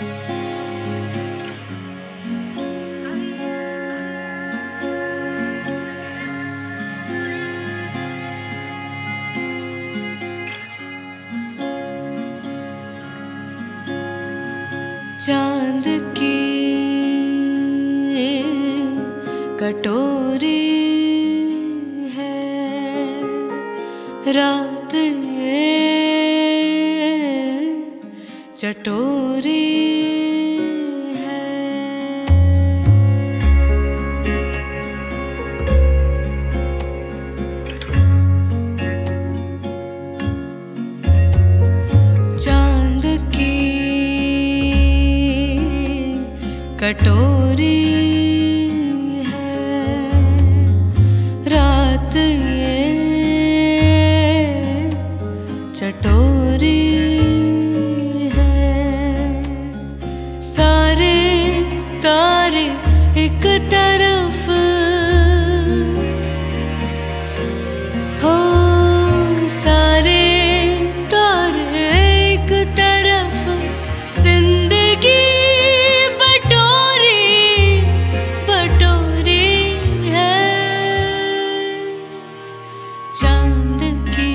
चांद की कटोरी है रात ये चटोरी है। चांद की कटोरी है रात ये चटोरी है। सारे तारे एक तरफ हो, सारे तारे एक तरफ, जिंदगी चांद की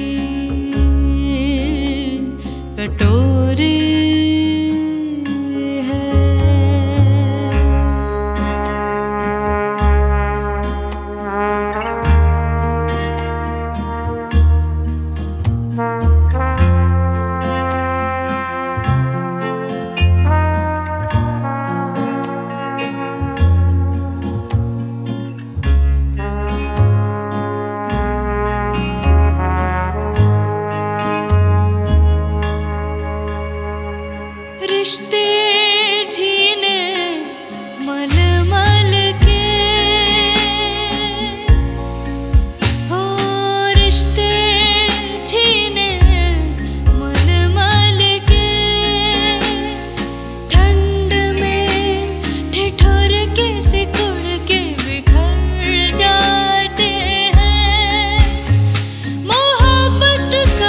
कटोरी है। रिश्ते जीने मल मल के हो, रिश्ते जीने मल मल के, ठंड में ठिठुर के सिकुड़ के बिखर जाते हैं। मोहब्बत का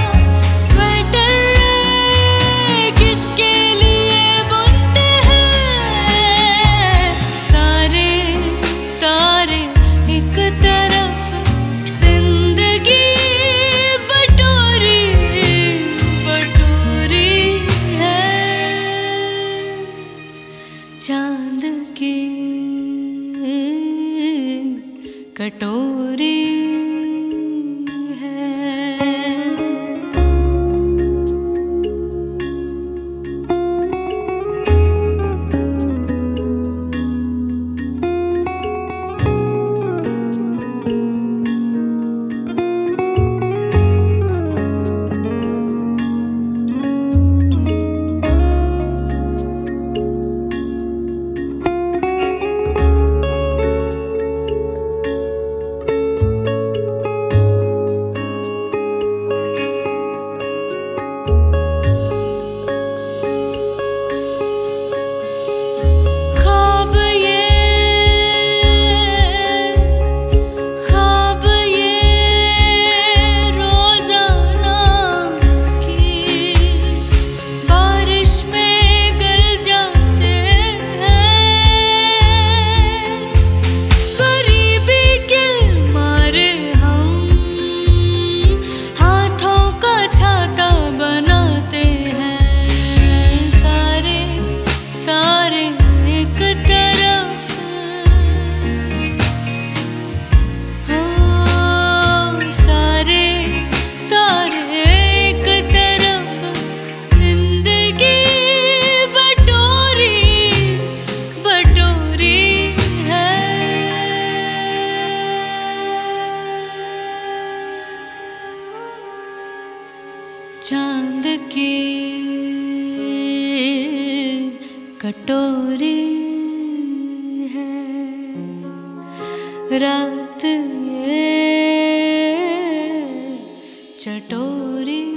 चांद की कटोरी है। चांद की कटोरी है रात ये चटोरी।